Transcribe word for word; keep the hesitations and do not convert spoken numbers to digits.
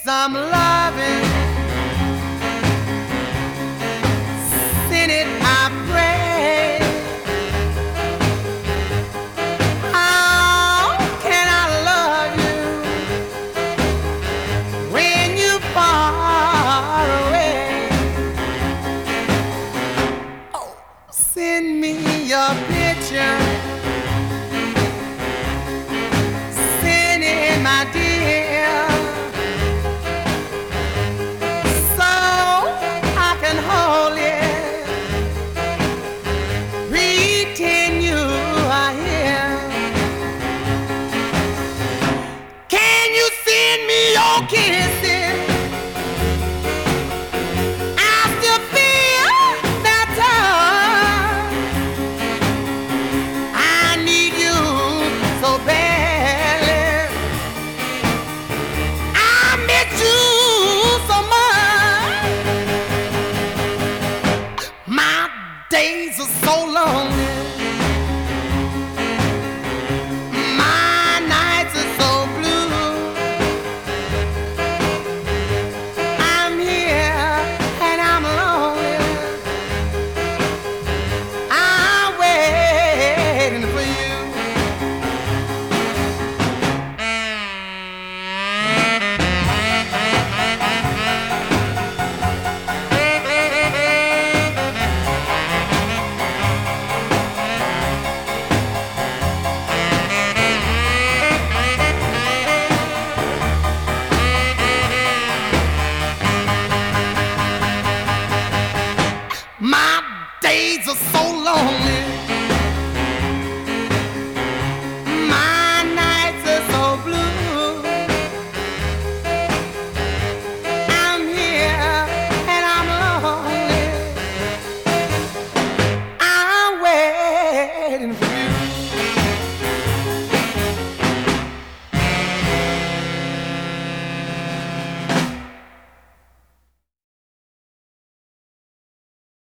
some loving. Send it, I pray. How can I love you when you far away? Oh, send me your picture. Send it, my dear, so I can hold it, pretend you are here. Can you send me your kisses? I still feel that touch. I need you so badly. I miss you so much. My days are so lonely. My nights are so blue. I'm here and I'm lonely. I'm waiting for you. My days are so lonely. My nights are so blue. I'm here and I'm lonely. I'm waiting for you.